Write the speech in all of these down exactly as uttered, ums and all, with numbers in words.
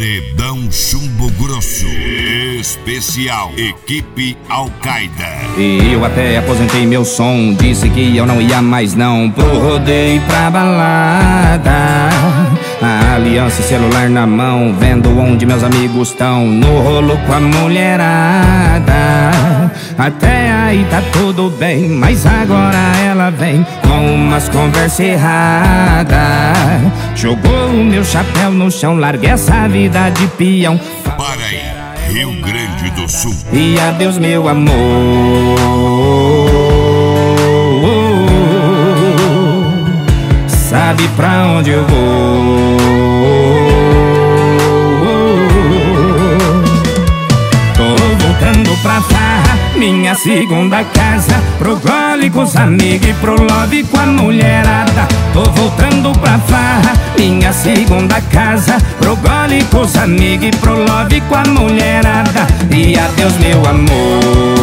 Paredão Chumbo Grosso. Especial Equipe Al-Qaeda. E eu até aposentei meu som, disse que eu não ia mais não pro rodeio e pra balada. A aliança e celular na mão, vendo onde meus amigos estão, no rolo com a mulherada. Até aí tá tudo bem, mas agora ela vem com umas conversas erradas. Jogou o meu chapéu no chão, larguei essa vida de peão. Para aí, Rio Grande do Sul. E adeus meu amor, sabe pra onde eu vou? Tô voltando pra farra, minha segunda casa, pro gole com os amigos e pro love com a mulherada. Tô voltando pra farra, minha segunda casa, pro gole com os amigos e pro love com a mulherada. E adeus meu amor,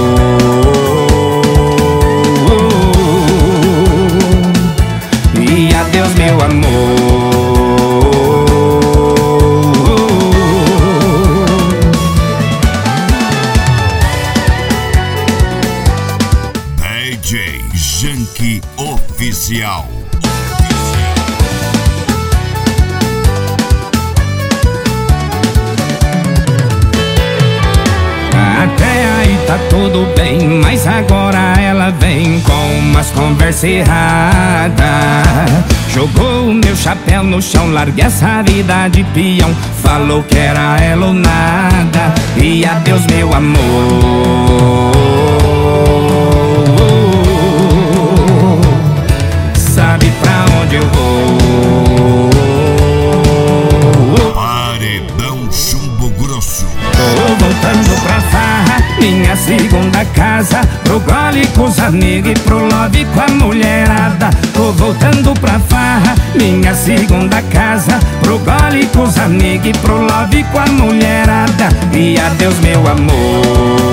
e adeus meu amor. D J Janky Oficial. Até aí tá tudo bem, mas agora ela vem com umas conversas erradas. Jogou o meu chapéu no chão, larguei essa vida de peão. Falou que era ela ou nada. E adeus meu amor, sabe pra onde eu vou? Paredão Chumbo Grosso. Tô voltando pra farra, minha segunda casa, pro gole com os amigos e pro love com a mulherada. Tô voltando pra farra, minha segunda casa, pro gole com os amigos e pro love com a mulherada. E adeus meu amor,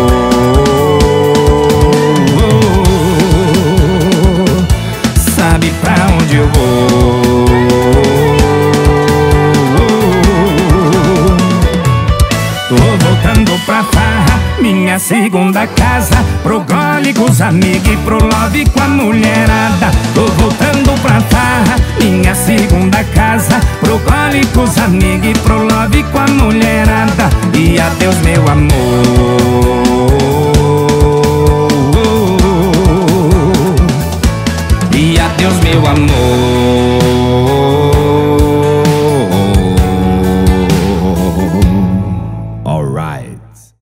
sabe pra onde eu vou? Tô voltando pra farra, minha segunda casa, pro gole com os amigos e pro love com a mulherada. Tô voltando pra farra, minha segunda casa, pro gole com os amigos e pro love com a mulherada. E adeus meu amor, e adeus meu amor.